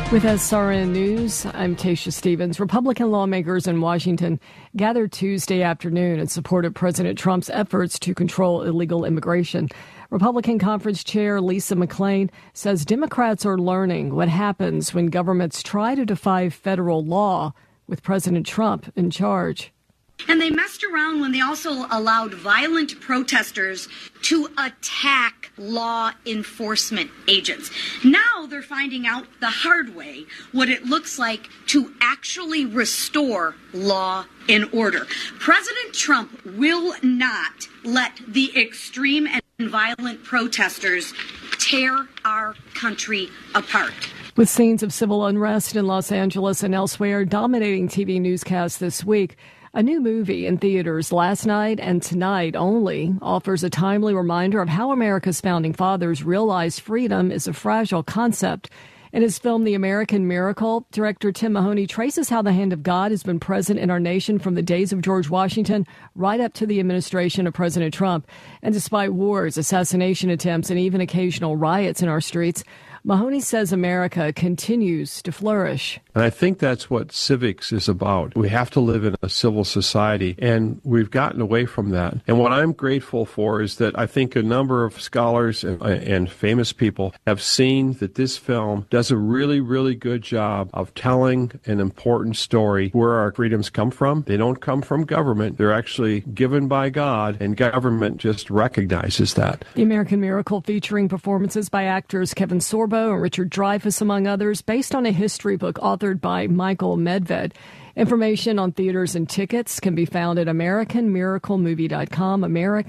With SRN News, I'm Tasha Stevens. Republican lawmakers in Washington gathered Tuesday afternoon and supported President Trump's efforts to control illegal immigration. Republican Conference Chair Lisa McClain says Democrats are learning what happens when governments try to defy federal law with President Trump in charge. And they messed around when they also allowed violent protesters to attack law enforcement agents. Now they're finding out the hard way what it looks like to actually restore law and order. President Trump will not let the extreme and violent protesters tear our country apart. With scenes of civil unrest in Los Angeles and elsewhere dominating TV newscasts this week, a new movie in theaters last night and tonight only offers a timely reminder of how America's founding fathers realized freedom is a fragile concept. In his film, The American Miracle, director Tim Mahoney traces how the hand of God has been present in our nation from the days of George Washington right up to the administration of President Trump. And despite wars, assassination attempts, and even occasional riots in our streets, Mahoney says America continues to flourish. And I think that's what civics is about. We have to live in a civil society, and we've gotten away from that. And what I'm grateful for is that I think a number of scholars and famous people have seen that this film does a really, really good job of telling an important story where our freedoms come from. They don't come from government. They're actually given by God, and government just recognizes that. The American Miracle, featuring performances by actors Kevin Sorbo and Richard Dreyfuss, among others, based on a history book authored by Michael Medved. Information on theaters and tickets can be found at AmericanMiracleMovie.com,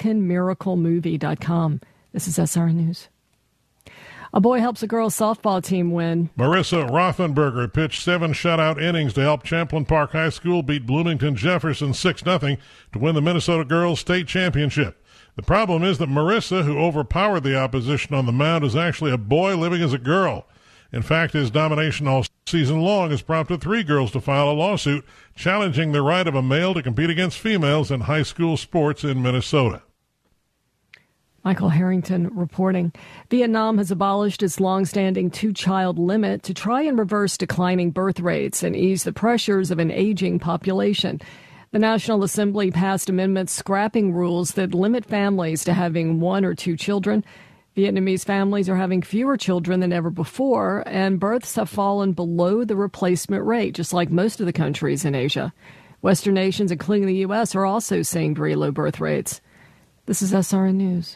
AmericanMiracleMovie.com. This is SRN News. A boy helps a girls' softball team win. Marissa Rothenberger pitched 7 shutout innings to help Champlin Park High School beat Bloomington Jefferson 6-0 to win the Minnesota Girls State Championship. The problem is that Marissa, who overpowered the opposition on the mound, is actually a boy living as a girl. In fact, his domination all season long has prompted 3 girls to file a lawsuit challenging the right of a male to compete against females in high school sports in Minnesota. Michael Harrington reporting. Vietnam has abolished its long-standing 2-child limit to try and reverse declining birth rates and ease the pressures of an aging population. The National Assembly passed amendments scrapping rules that limit families to having 1 or 2 children. Vietnamese families are having fewer children than ever before, and births have fallen below the replacement rate, just like most of the countries in Asia. Western nations, including the U.S., are also seeing very low birth rates. This is SRN News.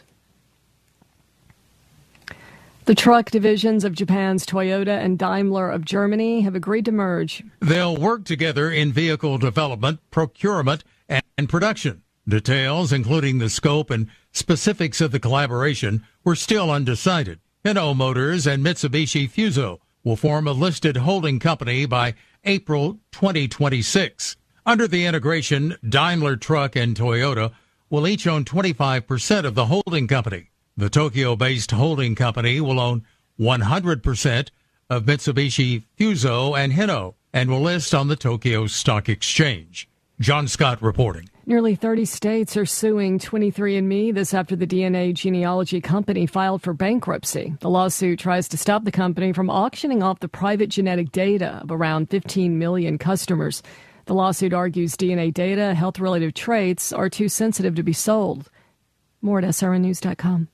The truck divisions of Japan's Toyota and Daimler of Germany have agreed to merge. They'll work together in vehicle development, procurement, and production. Details, including the scope and specifics of the collaboration, were still undecided. Hino Motors and Mitsubishi Fuso will form a listed holding company by April 2026. Under the integration, Daimler Truck and Toyota will each own 25% of the holding company. The Tokyo-based holding company will own 100% of Mitsubishi Fuso and Hino and will list on the Tokyo Stock Exchange. John Scott reporting. Nearly 30 states are suing 23andMe. This after the DNA genealogy company filed for bankruptcy. The lawsuit tries to stop the company from auctioning off the private genetic data of around 15 million customers. The lawsuit argues DNA data, health-related traits, are too sensitive to be sold. More at srnnews.com.